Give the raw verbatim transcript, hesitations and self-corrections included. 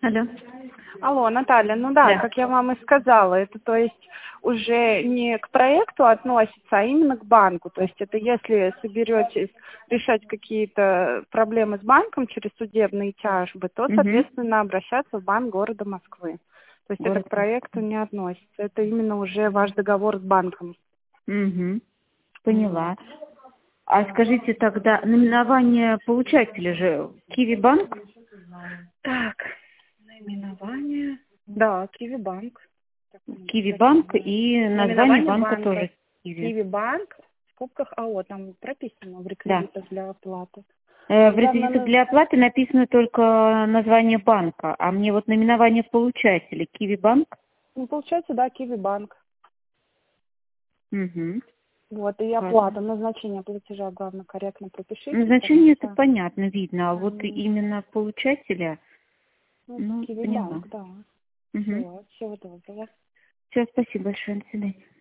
Алло. Алло, Наталья, ну да, Да. как я вам и сказала, это то есть уже не к проекту относится, а именно к банку. То есть это если соберетесь решать какие-то проблемы с банком через судебные тяжбы, то, Угу. соответственно, обращаться в Банк города Москвы. То есть это к Город проекту Москва. не относится. Это именно уже ваш договор с банком. Угу. Вот. Поняла. А скажите тогда, наименование получателя же Киви Банк? Так, наименование. Да, Киви Банк. Так, Киви минуточку, Банк секунду. и название Наименование банка банка. тоже Киви. Киви Банк в скобках АО, там прописано в Да. реквизитах для оплаты. Э, В Главное, реквизитах на- для оплаты написано только название банка, а мне вот наименование получателя Киви Банк. ну, получается, да, Киви Банк. Угу. Вот, и оплата, назначение платежа, главное, корректно пропишите, потому Назначение это что понятно, видно, а вот м, именно получателя, ну, ну, Киви поняла. Банк, да. Угу. Все, всего доброго. Все, спасибо большое, до свидания.